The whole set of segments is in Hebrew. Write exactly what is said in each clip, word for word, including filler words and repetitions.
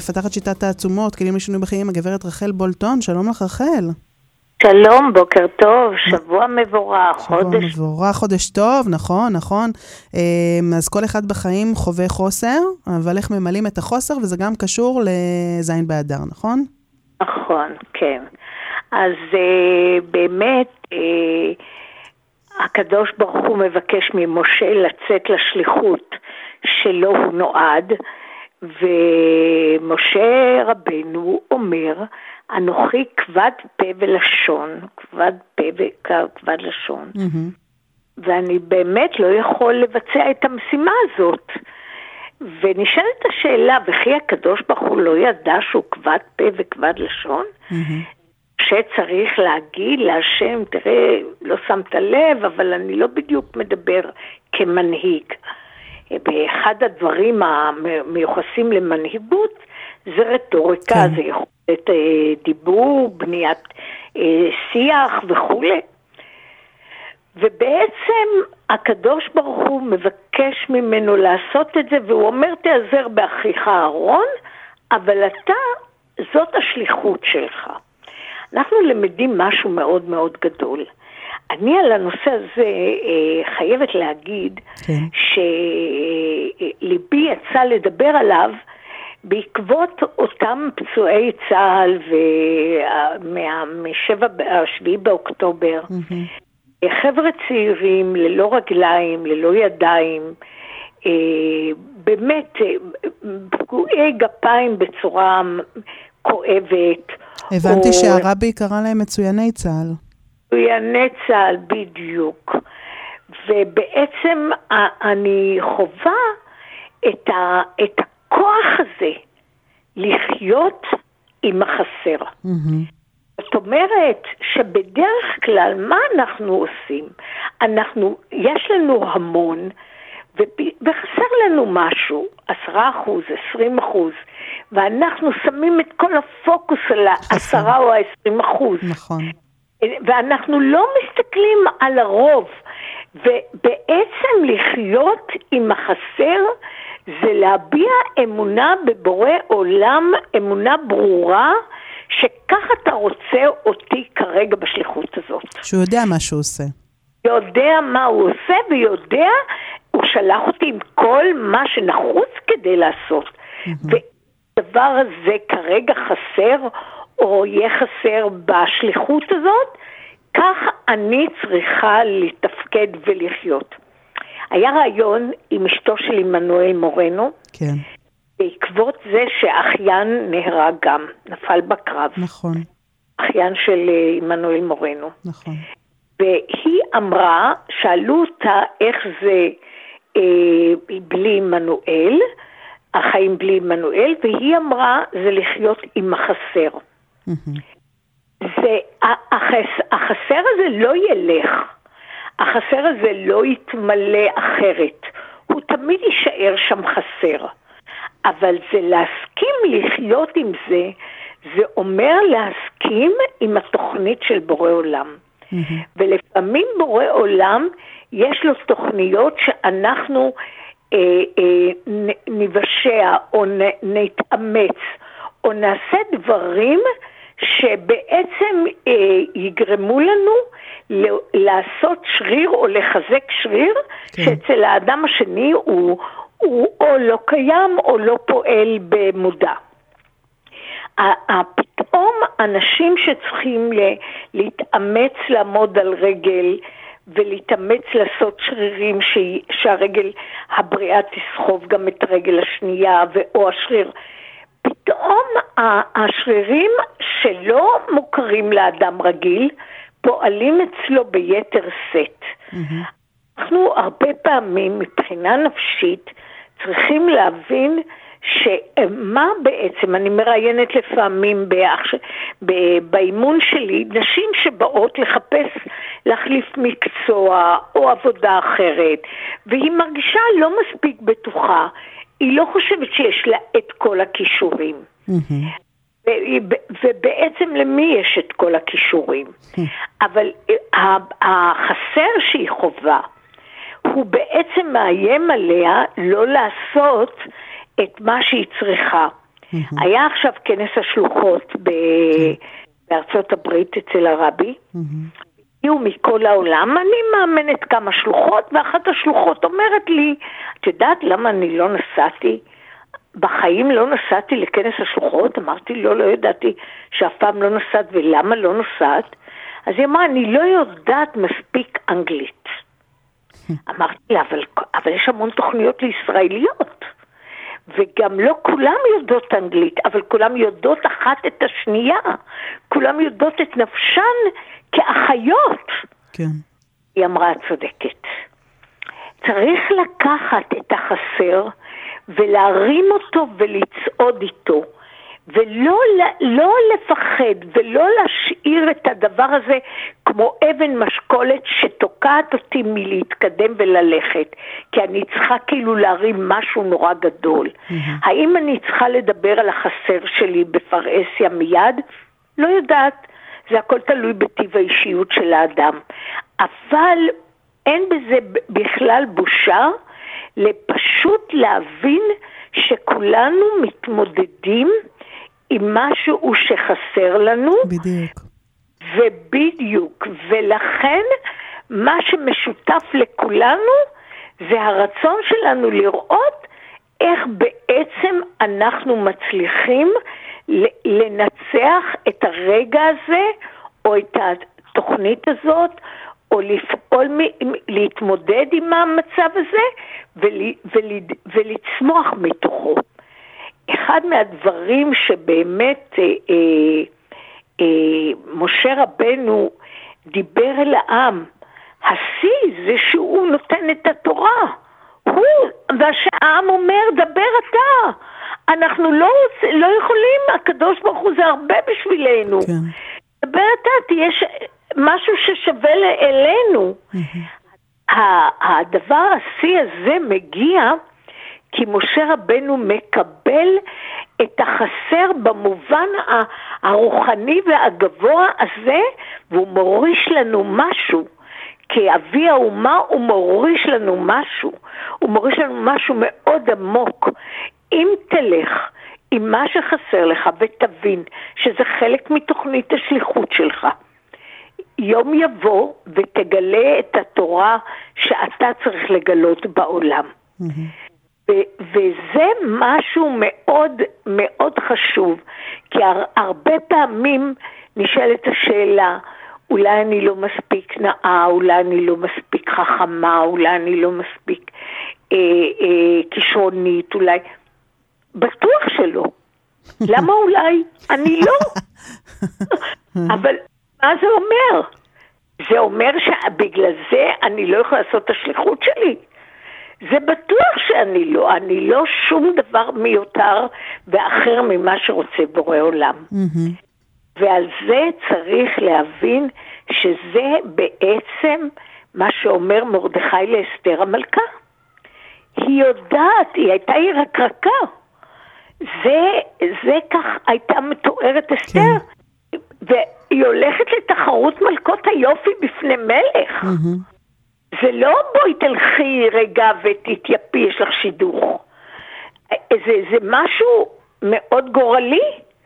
מפתחת שיטת העצומות, כלים לשינוי בחיים, הגברת רחל בולטון. שלום לך רחל. שלום, בוקר טוב, שבוע מבורך, שבוע חודש... מבורך, חודש טוב, נכון, נכון. אז כל אחד בחיים חווה חוסר, אבל איך ממלאים את החוסר, וזה גם קשור לזין באדר, נכון? נכון, כן. אז uh, באמת, uh, הקדוש ברוך הוא מבקש ממשה לצאת לשליחות שלו הוא נועד, ומשה רבנו אומר, אנוכי כבד פה ולשון, כבד פה וכבד לשון, mm-hmm. ואני באמת לא יכול לבצע את המשימה הזאת. ונשאלת השאלה, וכי הקדוש ברוך הוא לא ידע שהוא כבד פה וכבד לשון? Mm-hmm. שצריך להגיד להשם, תראה, לא שמת לב, אבל אני לא בדיוק מדבר כמנהיג. באחד הדברים המיוחסים למנהיגות, זה רטוריקה, כן. זה יכולת דיבור, בניית שיח וכו'. ובעצם הקדוש ברוך הוא מבקש ממנו לעשות את זה, והוא אומר תעזר באחיך אהרון, אבל אתה, זאת השליחות שלך. אנחנו למדים משהו מאוד מאוד גדול. אני על הנושא הזה אה, חייבת להגיד כן. שליבי יצא לדבר עליו בעקבות אותם פצועי צה"ל ומשבע, השביעי באוקטובר. Mm-hmm. חבר'ה צעירים ללא רגליים, ללא ידיים, אה, באמת פגועי גפיים בצורה כואבת. הבנתי או... שהרבי קרא להם מצויני צה"ל. מצויני צה"ל, בדיוק. ובעצם אני חובה את, ה, את הכוח הזה לחיות עם החסר. Mm-hmm. זאת אומרת שבדרך כלל מה אנחנו עושים? אנחנו, יש לנו המון, וחסר לנו משהו, עשרה אחוז, עשרים אחוז, ואנחנו שמים את כל הפוקוס על העשרה או העשרים אחוז. נכון. ואנחנו לא מסתכלים על הרוב, ובעצם לחיות עם החסר, זה להביע אמונה בבורא עולם, אמונה ברורה, שכך אתה רוצה אותי כרגע בשליחות הזאת. שהוא יודע מה שהוא עושה. יודע מה הוא עושה, ויודע, הוא שלח אותי עם כל מה שנחוץ כדי לעשות. Mm-hmm. והדבר הזה כרגע חסר, או יהיה חסר בשליחות הזאת, כך אני צריכה לתפקד ולחיות. היה רעיון עם אשתו של עמנואל מורנו, כן. בעקבות זה שאחיין נהרג גם, נפל בקרב. נכון. אחיין של עמנואל מורנו. נכון. והיא אמרה, שאלו אותה איך זה אה, בלי עמנואל, החיים בלי עמנואל, והיא אמרה, זה לחיות עם החסר. Mm-hmm. זה, החס, החסר הזה לא ילך, החסר הזה לא יתמלא אחרת, הוא תמיד יישאר שם חסר, אבל זה להסכים לחיות עם זה, זה אומר להסכים עם התוכנית של בורא עולם. Mm-hmm. ולפעמים בורא עולם יש לו תוכניות שאנחנו אה, אה, נבשע או נ, נתאמץ או נעשה דברים שבעצם אה, יגרמו לנו ל- לעשות שריר או לחזק שריר, כן. שאצל האדם השני הוא, הוא או לא קיים או לא פועל במודע. פתאום אנשים שצריכים ל- להתאמץ לעמוד על רגל ולהתאמץ לעשות שרירים ש- שהרגל הבריאה תסחוב גם את הרגל השנייה או השריר, פתאום השרירים שלא מוכרים לאדם רגיל, פועלים אצלו ביתר סט. Mm-hmm. אנחנו הרבה פעמים מבחינה נפשית צריכים להבין שמה בעצם, אני מראיינת לפעמים באח, באימון שלי, נשים שבאות לחפש להחליף מקצוע או עבודה אחרת, והיא מרגישה לא מספיק בטוחה, היא לא חושבת שיש לה את כל הכישורים. Mm-hmm. ובעצם למי יש את כל הכישורים? Mm-hmm. אבל החסר שהיא חובה, הוא בעצם מאיים עליה לא לעשות את מה שהיא צריכה. Mm-hmm. היה עכשיו כנס השלוחות ב... mm-hmm. בארצות הברית אצל הרבי, mm-hmm. הגיעו מכל העולם, אני מאמנת כמה שלוחות, ואחת השלוחות אומרת לי, את יודעת למה אני לא נסעתי? בחיים לא נסעתי לכנס השלוחות, אמרתי לא, לא ידעתי שאף פעם לא נסעת, ולמה לא נסעת? אז היא אמרה, אני לא יודעת מספיק אנגלית. אמרתי לה, אבל, אבל יש המון תוכניות לישראליות, וגם לא כולם יודעות אנגלית, אבל כולם יודעות אחת את השנייה, כולם יודעות את נפשן כאחיות. כן. היא אמרה, צודקת. צריך לקחת את החסר, ולהרים אותו ולצעוד איתו, ולא לא לפחד, ולא להשאיר את הדבר הזה כמו אבן משקולת שתוקעת אותי מלהתקדם וללכת, כי אני צריכה כאילו להרים משהו נורא גדול. Mm-hmm. האם אני צריכה לדבר על החסר שלי בפרהסיה מיד? לא יודעת, זה הכל תלוי בטיב האישיות של האדם. אבל אין בזה בכלל בושה, לפשוט להבין שכולנו מתמודדים עם משהו שחסר לנו. בדיוק. ובדיוק. ולכן מה שמשותף לכולנו זה הרצון שלנו לראות איך בעצם אנחנו מצליחים לנצח את הרגע הזה או את התוכנית הזאת, או לפעול, להתמודד עם המצב הזה, ול, ול, ולצמוח מתוכו. אחד מהדברים שבאמת אה, אה, אה, משה רבנו דיבר אל העם, השיא זה שהוא נותן את התורה. הוא, והעם אומר, דבר אתה. אנחנו לא, לא יכולים, הקדוש ברוך הוא זה הרבה בשבילנו. כן. דבר אתה, תהיה ש... משהו ששווה אלינו. Mm-hmm. הדבר השיא הזה מגיע כי משה רבנו מקבל את החסר במובן הרוחני והגבוה הזה, והוא מוריש לנו משהו. כאבי האומה הוא מוריש לנו משהו. הוא מוריש לנו משהו מאוד עמוק. אם תלך עם מה שחסר לך ותבין שזה חלק מתוכנית השליחות שלך, יום יבוא ותגלה את התורה שאתה צריך לגלות בעולם. Mm-hmm. ו- וזה משהו מאוד מאוד חשוב, כי הר- הרבה פעמים נשאלת השאלה, אולי אני לא מספיק נאה, אולי אני לא מספיק חכמה, אולי אני לא מספיק אה, אה, כישרונית, אולי... בטוח שלא. למה אולי? אני לא. אבל... מה זה אומר? זה אומר שבגלל זה אני לא יכולה לעשות את השליחות שלי. זה בטוח שאני לא, אני לא שום דבר מיותר ואחר ממה שרוצה בורא עולם. Mm-hmm. ועל זה צריך להבין שזה בעצם מה שאומר מרדכי לאסתר המלכה. היא יודעת, היא הייתה ירקרקה. זה, זה כך הייתה מתוארת אסתר. כן. והיא הולכת לתחרות מלכות היופי בפני מלך. Mm-hmm. זה לא בואי תלכי רגע ותתייפי, יש לך שידוך. זה, זה משהו מאוד גורלי,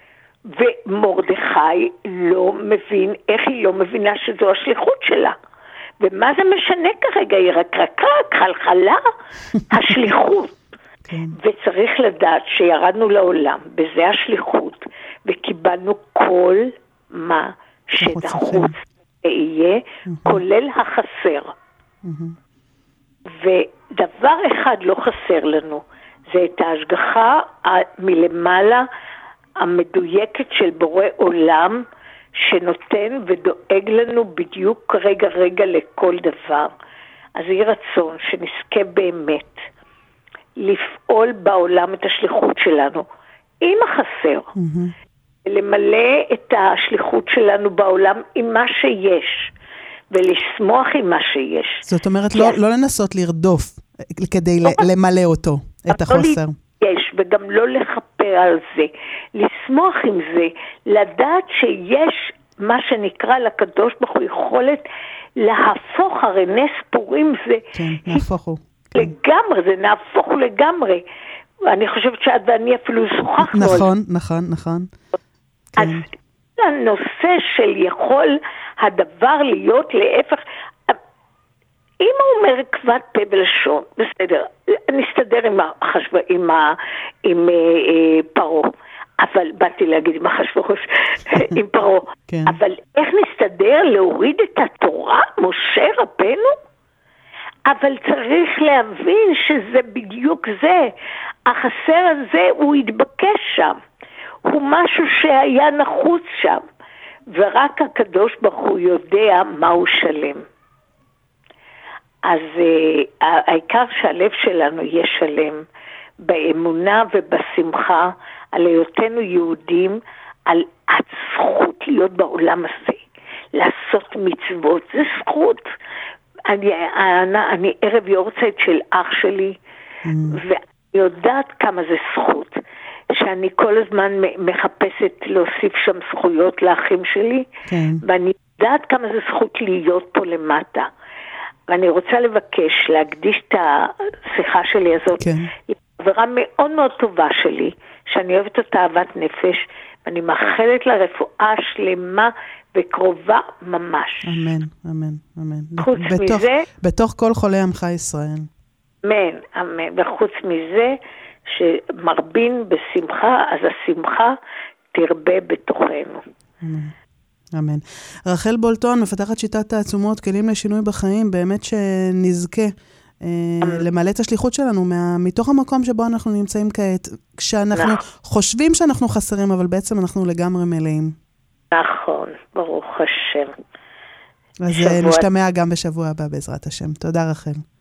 ומרדכי לא מבין, איך היא לא מבינה שזו השליחות שלה. ומה זה משנה כרגע? היא רק רקה, חלחלה, השליחות. כן. וצריך לדעת שירדנו לעולם, בזה השליחות, וקיבלנו כל מה שדחוץ יהיה, mm-hmm. כולל החסר. Mm-hmm. ודבר אחד לא חסר לנו, זה את ההשגחה מלמעלה המדויקת של בורא עולם, שנותן ודואג לנו בדיוק רגע רגע לכל דבר. אז יהיה רצון שנזכה באמת לפעול בעולם את השליחות שלנו עם החסר, mm-hmm. למלא את השליחות שלנו בעולם עם מה שיש, ולשמוח עם מה שיש. זאת אומרת, לא, לא לנסות לרדוף כדי לא למלא אותו, את החוסר. לא יש, וגם לא לחפר על זה. לשמוח עם זה, לדעת שיש מה שנקרא לקדוש ברוך הוא יכולת להפוך, הרי נס פורים זה... כן, נהפוך הוא. לגמרי, זה נהפוך לגמרי. ואני חושבת שאת ואני אפילו שוחחנו. נכון, נכון, נכון. אז הנושא של יכול הדבר להיות להפך, אם הוא אומר כבד פה בלשון, בסדר, נסתדר עם החשב... עם, ה... עם אה, פרו, אבל באתי להגיד עם החשבוש, עם פרו, כן. אבל איך נסתדר להוריד את התורה, משה רבנו? אבל צריך להבין שזה בדיוק זה, החסר הזה הוא התבקש שם, הוא משהו שהיה נחוץ שם, ורק הקדוש ברוך הוא יודע מה הוא שלם. אז uh, העיקר שהלב שלנו יהיה שלם, באמונה ובשמחה, על היותנו יהודים, על הזכות להיות בעולם הזה, לעשות מצוות, זה זכות. אני, אני, אני ערב יורצייט של אח שלי, mm. ואני יודעת כמה זה זכות, שאני כל הזמן מחפשת להוסיף שם זכויות לאחים שלי, כן. ואני יודעת כמה זה זכות להיות פה למטה. ואני רוצה לבקש להקדיש את השיחה שלי הזאת, כן. היא חברה מאוד מאוד טובה שלי, שאני אוהבת אותה אהבת נפש, ואני מאחלת לה רפואה שלמה וקרובה ממש. אמן, אמן, אמן. חוץ בתוך, מזה... בתוך כל חולי עמך ישראל. אמן, אמן. וחוץ מזה, שמרבין בשמחה, אז השמחה תרבה בתוכנו. אמן. אמן. רחל בולטון, מפתחת שיטת תעצומות, כלים לשינוי בחיים, באמת שנזכה אה, למלא את השליחות שלנו מה, מתוך המקום שבו אנחנו נמצאים כעת, כשאנחנו חושבים שאנחנו חסרים, אבל בעצם אנחנו לגמרי מלאים. נכון, ברוך השם. אז שבוע... נשתמע גם בשבוע הבא בעזרת השם. תודה רחל.